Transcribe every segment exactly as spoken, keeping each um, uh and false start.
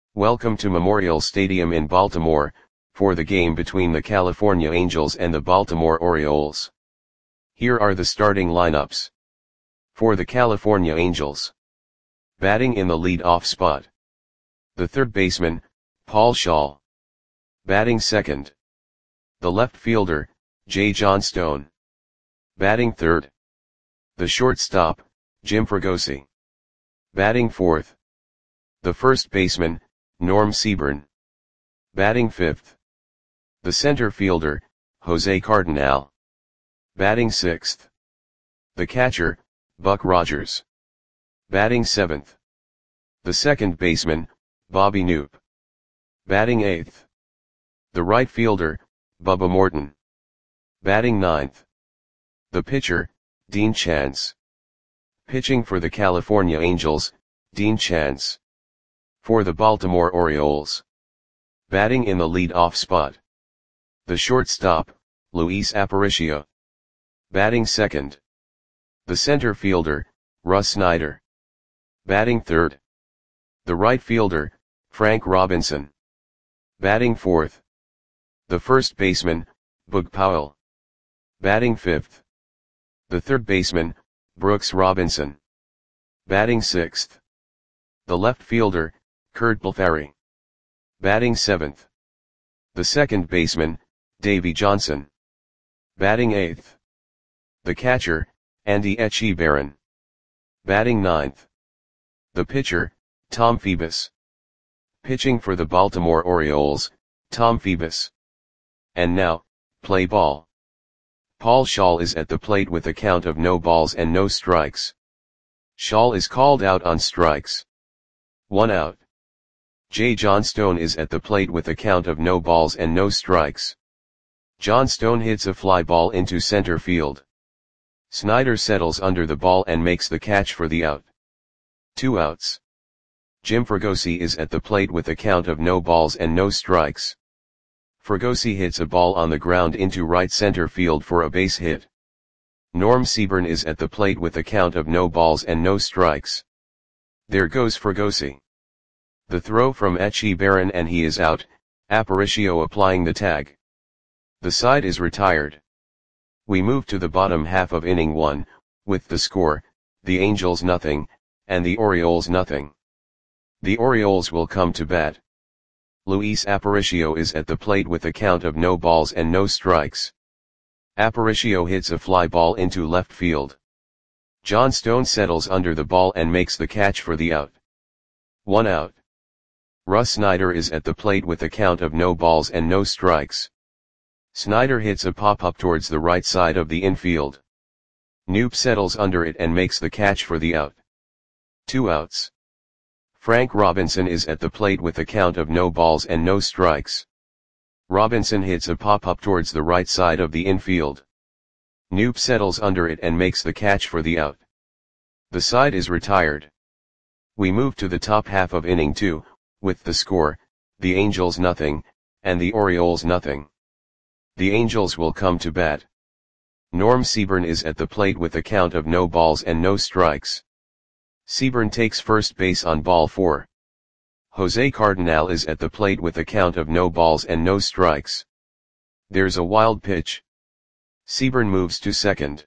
Welcome to Memorial Stadium in Baltimore, for the game between the California Angels and the Baltimore Orioles. Here are the starting lineups. For the California Angels. Batting in the lead-off spot. The third baseman, Paul Schaal. Batting second. The left fielder, Jay Johnstone. Batting third. The shortstop, Jim Fregosi. Batting fourth. The first baseman, Norm Seaburn. Batting fifth. The center fielder, Jose Cardinal. Batting sixth. The catcher, Buck Rogers. Batting seventh. The second baseman, Bobby Knoop. Batting eighth. The right fielder, Bubba Morton. Batting ninth. The pitcher, Dean Chance. Pitching for the California Angels, Dean Chance. For the Baltimore Orioles. Batting in the lead-off spot. The shortstop, Luis Aparicio. Batting second. The center fielder, Russ Snyder. Batting third. The right fielder, Frank Robinson. Batting fourth. The first baseman, Boog Powell. Batting fifth. The third baseman, Brooks Robinson. Batting sixth. The left fielder, Curt Blefary. Batting seventh. The second baseman, Davey Johnson. Batting eighth. The catcher, Andy Etchebarren. Batting ninth. The pitcher, Tom Phoebus. Pitching for the Baltimore Orioles, Tom Phoebus. And now, play ball. Paul Schaal is at the plate with a count of no balls and no strikes. Schaal is called out on strikes. One out. Jay Johnstone is at the plate with a count of no balls and no strikes. Johnstone hits a fly ball into center field. Snyder settles under the ball and makes the catch for the out. Two outs. Jim Fregosi is at the plate with a count of no balls and no strikes. Fregosi hits a ball on the ground into right center field for a base hit. Norm Seaburn is at the plate with a count of no balls and no strikes. There goes Fregosi. The throw from Etchebarren and he is out, Aparicio applying the tag. The side is retired. We move to the bottom half of inning one, with the score, the Angels nothing, and the Orioles nothing. The Orioles will come to bat. Luis Aparicio is at the plate with a count of no balls and no strikes. Aparicio hits a fly ball into left field. Johnstone settles under the ball and makes the catch for the out. One out. Russ Snyder is at the plate with a count of no balls and no strikes. Snyder hits a pop-up towards the right side of the infield. Knoop settles under it and makes the catch for the out. Two outs. Frank Robinson is at the plate with a count of no balls and no strikes. Robinson hits a pop-up towards the right side of the infield. Knoop settles under it and makes the catch for the out. The side is retired. We move to the top half of inning two, with the score, the Angels nothing, and the Orioles nothing. The Angels will come to bat. Norm Seaburn is at the plate with a count of no balls and no strikes. Seaburn takes first base on ball four. Jose Cardinal is at the plate with a count of no balls and no strikes. There's a wild pitch. Seaburn moves to second.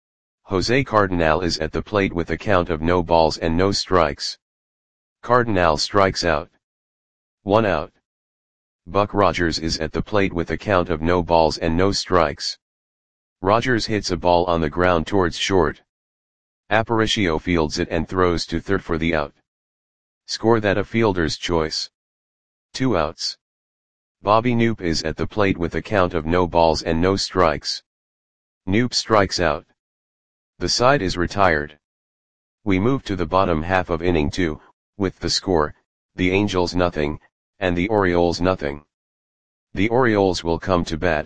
Jose Cardinal is at the plate with a count of no balls and no strikes. Cardinal strikes out. One out. Buck Rogers is at the plate with a count of no balls and no strikes. Rogers hits a ball on the ground towards short. Aparicio fields it and throws to third for the out. Score that a fielder's choice. Two outs. Bobby Knoop is at the plate with a count of no balls and no strikes. Knoop strikes out. The side is retired. We move to the bottom half of inning two, with the score, the Angels nothing, and the Orioles nothing. The Orioles will come to bat.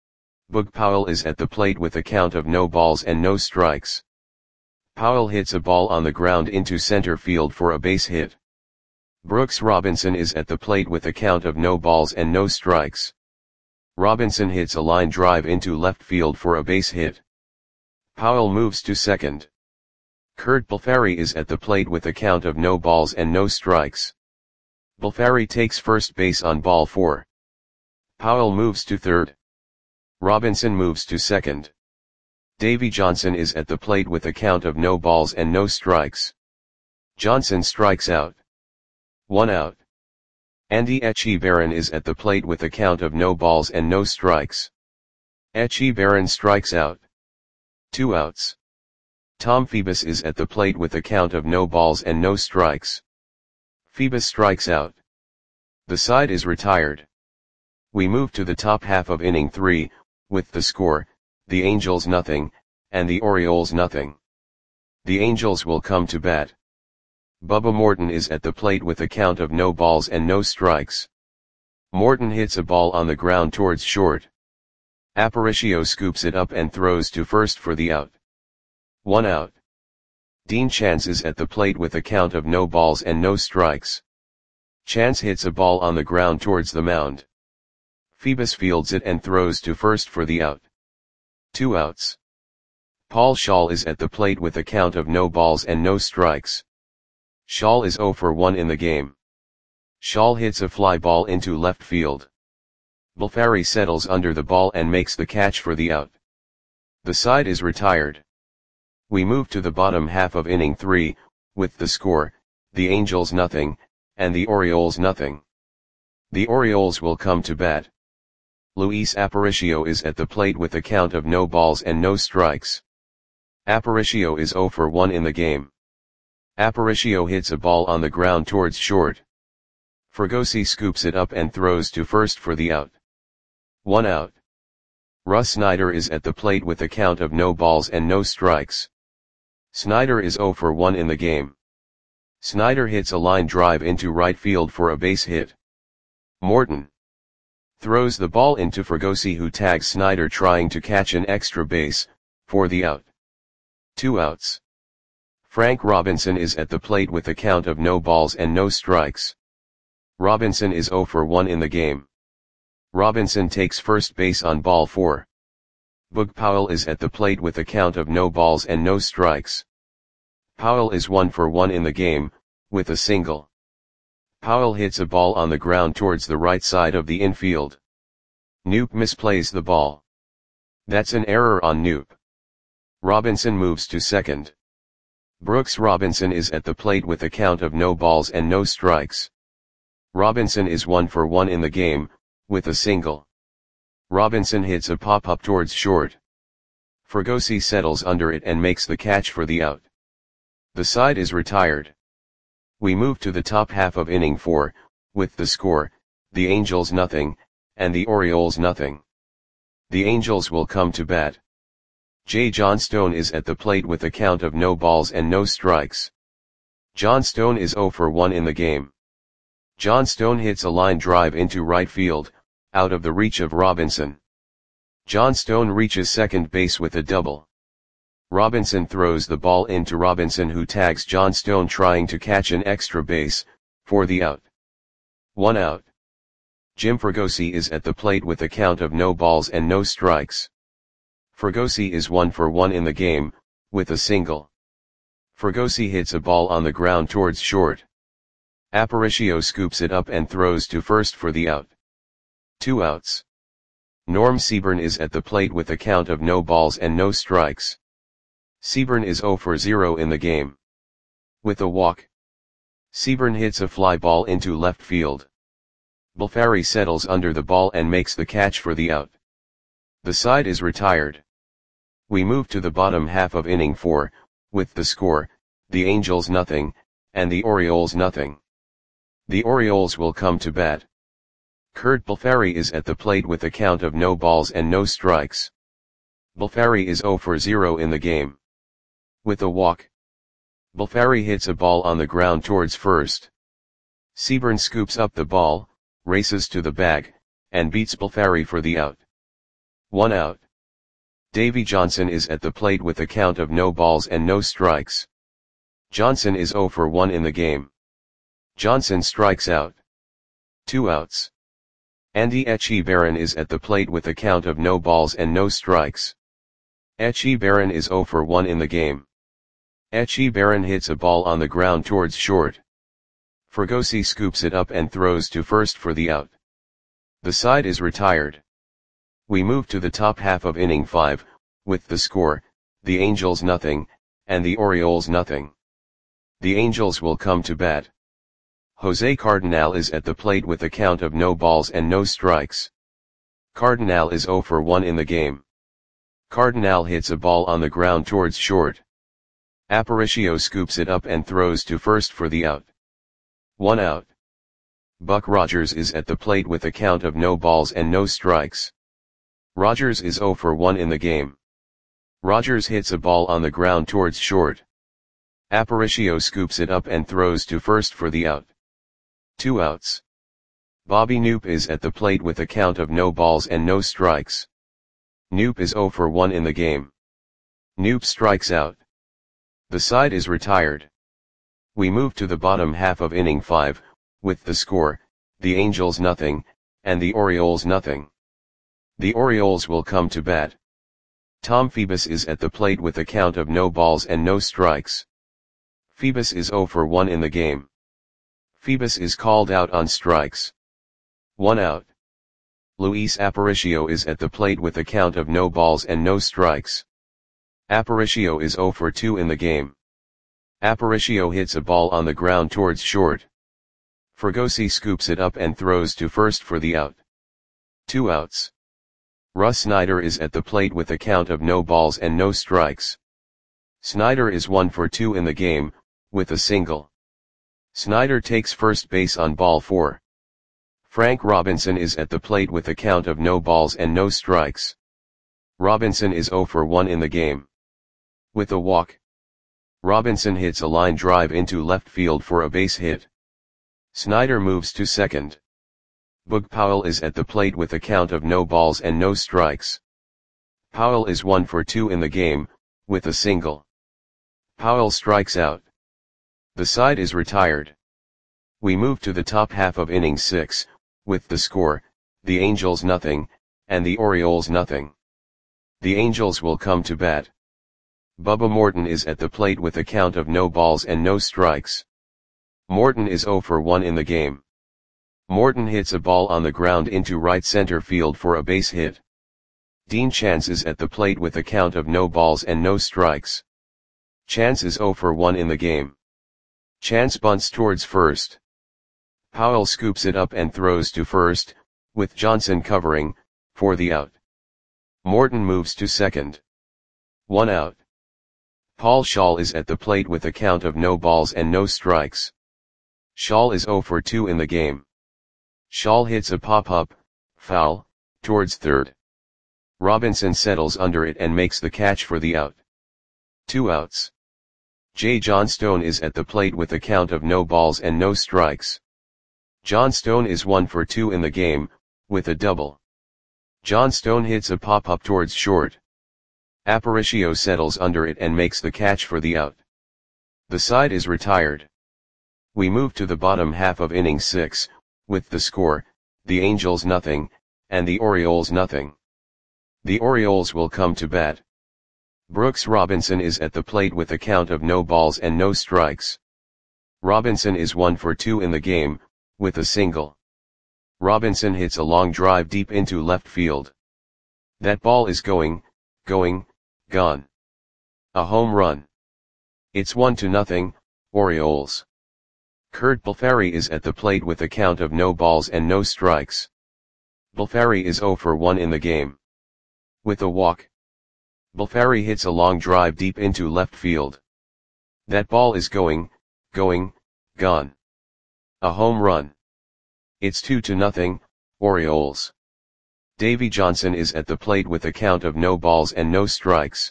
Boog Powell is at the plate with a count of no balls and no strikes. Powell hits a ball on the ground into center field for a base hit. Brooks Robinson is at the plate with a count of no balls and no strikes. Robinson hits a line drive into left field for a base hit. Powell moves to second. Curt Blefary is at the plate with a count of no balls and no strikes. Bulfari takes first base on ball four. Powell moves to third. Robinson moves to second. Davy Johnson is at the plate with a count of no balls and no strikes. Johnson strikes out. One out. Andy Etchebarren is at the plate with a count of no balls and no strikes. Etchebarren strikes out. Two outs. Tom Phoebus is at the plate with a count of no balls and no strikes. Phoebus strikes out. The side is retired. We move to the top half of inning three, with the score, the Angels nothing, and the Orioles nothing. The Angels will come to bat. Bubba Morton is at the plate with a count of no balls and no strikes. Morton hits a ball on the ground towards short. Aparicio scoops it up and throws to first for the out. One out. Dean Chance is at the plate with a count of no balls and no strikes. Chance hits a ball on the ground towards the mound. Phoebus fields it and throws to first for the out. Two outs. Paul Schaal is at the plate with a count of no balls and no strikes. Schaal is oh for one in the game. Schaal hits a fly ball into left field. Bulfari settles under the ball and makes the catch for the out. The side is retired. We move to the bottom half of inning three, with the score, the Angels nothing, and the Orioles nothing. The Orioles will come to bat. Luis Aparicio is at the plate with a count of no balls and no strikes. Aparicio is oh for one in the game. Aparicio hits a ball on the ground towards short. Fregosi scoops it up and throws to first for the out. One out. Russ Snyder is at the plate with a count of no balls and no strikes. Snyder is oh for one in the game. Snyder hits a line drive into right field for a base hit. Morton throws the ball into Fregosi, who tags Snyder trying to catch an extra base, for the out. Two outs. Frank Robinson is at the plate with a count of no balls and no strikes. Robinson is oh for one in the game. Robinson takes first base on ball four. Boog Powell is at the plate with a count of no balls and no strikes. Powell is one for one in the game, with a single. Powell hits a ball on the ground towards the right side of the infield. Knoop misplays the ball. That's an error on Knoop. Robinson moves to second. Brooks Robinson is at the plate with a count of no balls and no strikes. Robinson is one for one in the game, with a single. Robinson hits a pop-up towards short. Fregosi settles under it and makes the catch for the out. The side is retired. We move to the top half of inning four, with the score, the Angels nothing, and the Orioles nothing. The Angels will come to bat. Jay Johnstone is at the plate with a count of no balls and no strikes. Johnstone is oh for one in the game. Johnstone hits a line drive into right field, out of the reach of Robinson. Johnstone reaches second base with a double. Robinson throws the ball into Robinson, who tags Johnstone trying to catch an extra base, for the out. One out. Jim Fregosi is at the plate with a count of no balls and no strikes. Fregosi is one for one in the game, with a single. Fregosi hits a ball on the ground towards short. Aparicio scoops it up and throws to first for the out. Two outs. Norm Seaburn is at the plate with a count of no balls and no strikes. Seaburn is oh for zero in the game. With a walk. Seaburn hits a fly ball into left field. Bulfari settles under the ball and makes the catch for the out. The side is retired. We move to the bottom half of inning four, with the score, the Angels nothing, and the Orioles nothing. The Orioles will come to bat. Curt Bulfari is at the plate with a count of no balls and no strikes. Bulfari is oh for zero in the game. With a walk. Bulfari hits a ball on the ground towards first. Seaburn scoops up the ball, races to the bag, and beats Bulfari for the out. One out. Davy Johnson is at the plate with a count of no balls and no strikes. Johnson is oh for one in the game. Johnson strikes out. Two outs. Andy Etchebarren is at the plate with a count of no balls and no strikes. Etchebarren is oh for one in the game. Etchebarren hits a ball on the ground towards short. Fregosi scoops it up and throws to first for the out. The side is retired. We move to the top half of inning five, with the score, the Angels nothing, and the Orioles nothing. The Angels will come to bat. Jose Cardenal is at the plate with a count of no balls and no strikes. Cardenal is oh for one in the game. Cardenal hits a ball on the ground towards short. Aparicio scoops it up and throws to first for the out. One out. Buck Rogers is at the plate with a count of no balls and no strikes. Rogers is oh for one in the game. Rogers hits a ball on the ground towards short. Aparicio scoops it up and throws to first for the out. Two outs. Bobby Knoop is at the plate with a count of no balls and no strikes. Knoop is oh for one in the game. Knoop strikes out. The side is retired. We move to the bottom half of inning five, with the score, the Angels nothing, and the Orioles nothing. The Orioles will come to bat. Tom Phoebus is at the plate with a count of no balls and no strikes. Phoebus is oh for one in the game. Phoebus is called out on strikes. One out. Luis Aparicio is at the plate with a count of no balls and no strikes. Aparicio is oh for two in the game. Aparicio hits a ball on the ground towards short. Fregosi scoops it up and throws to first for the out. Two outs. Russ Snyder is at the plate with a count of no balls and no strikes. Snyder is one for two in the game, with a single. Snyder takes first base on ball four. Frank Robinson is at the plate with a count of no balls and no strikes. Robinson is oh for one in the game. With a walk. Robinson hits a line drive into left field for a base hit. Snyder moves to second. Boog Powell is at the plate with a count of no balls and no strikes. Powell is one for two in the game, with a single. Powell strikes out. The side is retired. We move to the top half of inning six, with the score, the Angels nothing, and the Orioles nothing. The Angels will come to bat. Bubba Morton is at the plate with a count of no balls and no strikes. Morton is oh for one in the game. Morton hits a ball on the ground into right center field for a base hit. Dean Chance is at the plate with a count of no balls and no strikes. Chance is oh for one in the game. Chance bunts towards first. Powell scoops it up and throws to first, with Johnson covering, for the out. Morton moves to second. One out. Paul Schaal is at the plate with a count of no balls and no strikes. Schaal is oh for two in the game. Schaal hits a pop-up, foul, towards third. Robinson settles under it and makes the catch for the out. Two outs. Jay Johnstone is at the plate with a count of no balls and no strikes. Johnstone is one for two in the game, with a double. Johnstone hits a pop-up towards short. Aparicio settles under it and makes the catch for the out. The side is retired. We move to the bottom half of inning six, with the score, the Angels nothing, and the Orioles nothing. The Orioles will come to bat. Brooks Robinson is at the plate with a count of no balls and no strikes. Robinson is one for two in the game, with a single. Robinson hits a long drive deep into left field. That ball is going, going, gone. A home run. It's one to nothing, Orioles. Kurt Balfari is at the plate with a count of no balls and no strikes. Balfari is oh for one in the game. With a walk. Balfari hits a long drive deep into left field. That ball is going, going, gone. A home run. It's two to nothing, Orioles. Davy Johnson is at the plate with a count of no balls and no strikes.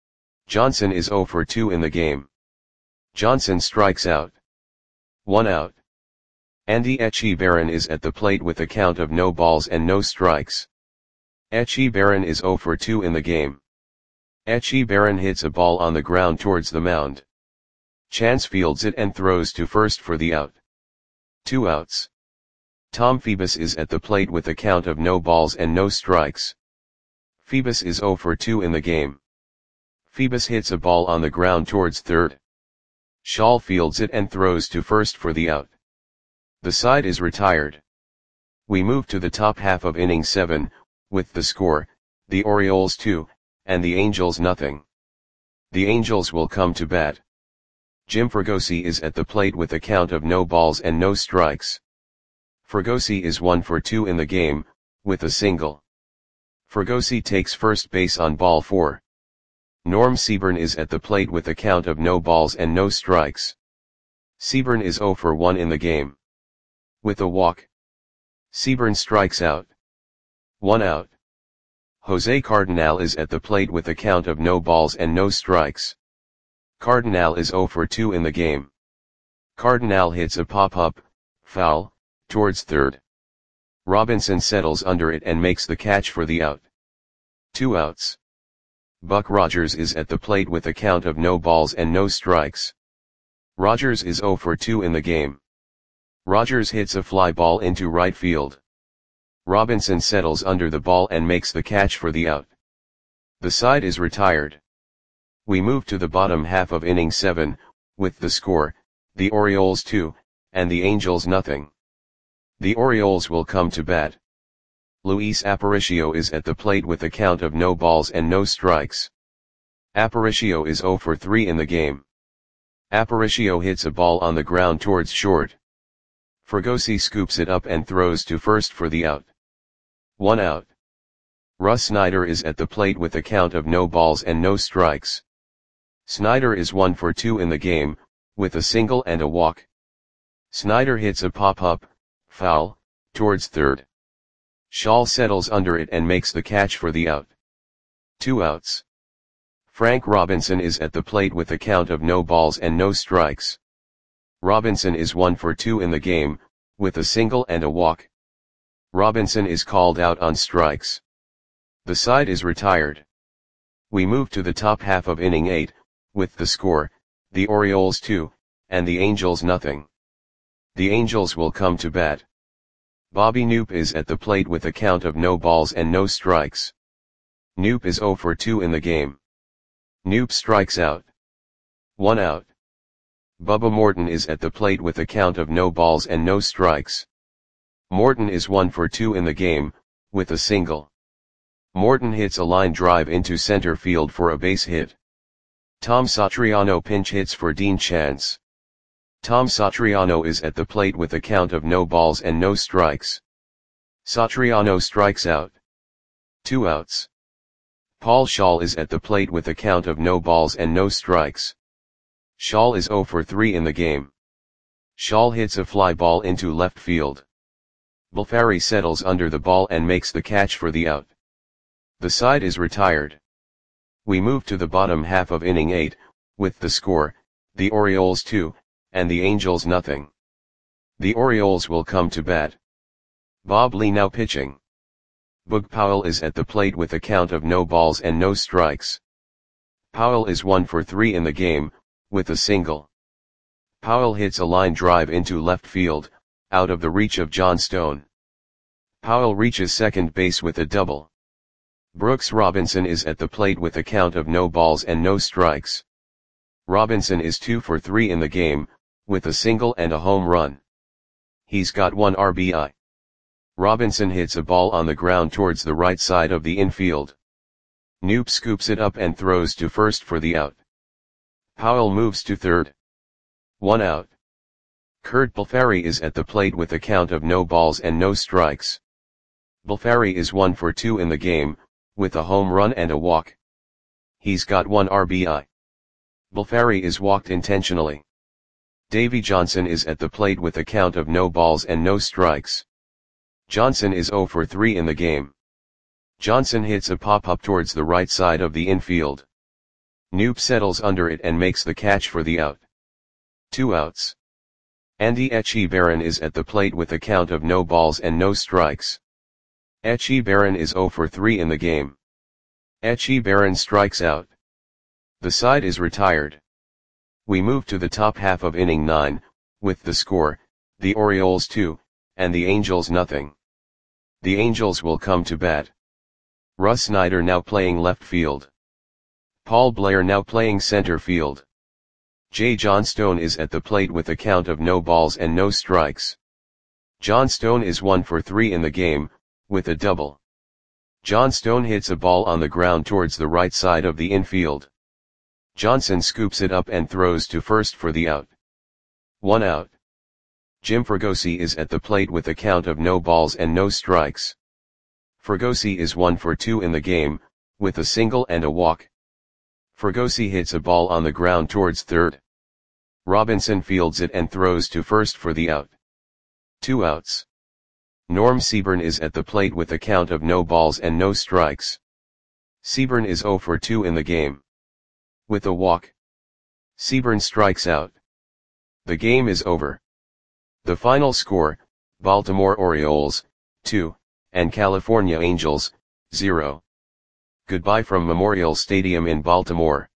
Johnson is oh for two in the game. Johnson strikes out. One out. Andy Etchebarren is at the plate with a count of no balls and no strikes. Etchebarren is oh for two in the game. Etchebarren hits a ball on the ground towards the mound. Chance fields it and throws to first for the out. Two outs. Tom Phoebus is at the plate with a count of no balls and no strikes. Phoebus is oh for two in the game. Phoebus hits a ball on the ground towards third. Schaal fields it and throws to first for the out. The side is retired. We move to the top half of inning seven, with the score, the Orioles two, and the Angels nothing. The Angels will come to bat. Jim Fregosi is at the plate with a count of no balls and no strikes. Fregosi is one for two in the game, with a single. Fregosi takes first base on ball four. Norm Seaburn is at the plate with a count of no balls and no strikes. Seaburn is zero for one in the game. With a walk, Seaburn strikes out. One out. Jose Cardinal is at the plate with a count of no balls and no strikes. Cardinal is zero for two in the game. Cardinal hits a pop-up, foul, towards third. Robinson settles under it and makes the catch for the out. Two outs. Buck Rogers is at the plate with a count of no balls and no strikes. Rogers is zero for two in the game. Rogers hits a fly ball into right field. Robinson settles under the ball and makes the catch for the out. The side is retired. We move to the bottom half of inning seven, with the score, the Orioles two, and the Angels nothing. The Orioles will come to bat. Luis Aparicio is at the plate with a count of no balls and no strikes. Aparicio is zero for three in the game. Aparicio hits a ball on the ground towards short. Fregosi scoops it up and throws to first for the out. One out. Russ Snyder is at the plate with a count of no balls and no strikes. Snyder is one for two in the game, with a single and a walk. Snyder hits a pop-up, foul, towards third. Schall settles under it and makes the catch for the out. Two outs. Frank Robinson is at the plate with a count of no balls and no strikes. Robinson is one for two in the game, with a single and a walk. Robinson is called out on strikes. The side is retired. We move to the top half of inning eight, with the score, the Orioles two, and the Angels nothing. The Angels will come to bat. Bobby Knoop is at the plate with a count of no balls and no strikes. Knoop is zero for two in the game. Knoop strikes out. One out. Bubba Morton is at the plate with a count of no balls and no strikes. Morton is one for two in the game, with a single. Morton hits a line drive into center field for a base hit. Tom Satriano pinch hits for Dean Chance. Tom Satriano is at the plate with a count of no balls and no strikes. Satriano strikes out. Two outs. Paul Schall is at the plate with a count of no balls and no strikes. Schall is zero for three in the game. Schall hits a fly ball into left field. Bulfari settles under the ball and makes the catch for the out. The side is retired. We move to the bottom half of inning eight, with the score, the Orioles two, and the Angels nothing. The Orioles will come to bat. Bob Lee now pitching. Boog Powell is at the plate with a count of no balls and no strikes. Powell is one for three in the game, with a single. Powell hits a line drive into left field, out of the reach of John Stone. Powell reaches second base with a double. Brooks Robinson is at the plate with a count of no balls and no strikes. Robinson is two for three in the game, with a single and a home run. He's got one R B I. Robinson hits a ball on the ground towards the right side of the infield. Knoop scoops it up and throws to first for the out. Powell moves to third. One out. Kurt Bulfari is at the plate with a count of no balls and no strikes. Bulfari is one for two in the game, with a home run and a walk. He's got one R B I. Bulfari is walked intentionally. Davy Johnson is at the plate with a count of no balls and no strikes. Johnson is zero for three in the game. Johnson hits a pop-up towards the right side of the infield. Knoop settles under it and makes the catch for the out. Two outs. Andy Etchebarren is at the plate with a count of no balls and no strikes. Etchebarren is zero for three in the game. Etchebarren strikes out. The side is retired. We move to the top half of inning nine, with the score, the Orioles two, and the Angels nothing. The Angels will come to bat. Russ Snyder now playing left field. Paul Blair now playing center field. J. John Stone is at the plate with a count of no balls and no strikes. John Stone is one for three in the game, with a double. John Stone hits a ball on the ground towards the right side of the infield. Johnson scoops it up and throws to first for the out. One out. Jim Fregosi is at the plate with a count of no balls and no strikes. Fregosi is one for two in the game, with a single and a walk. Fregosi hits a ball on the ground towards third. Robinson fields it and throws to first for the out. Two outs. Norm Seaburn is at the plate with a count of no balls and no strikes. Seaburn is zero for two in the game. With a walk, Seaburn strikes out. The game is over. The final score, Baltimore Orioles, two, and California Angels, zero. Goodbye from Memorial Stadium in Baltimore.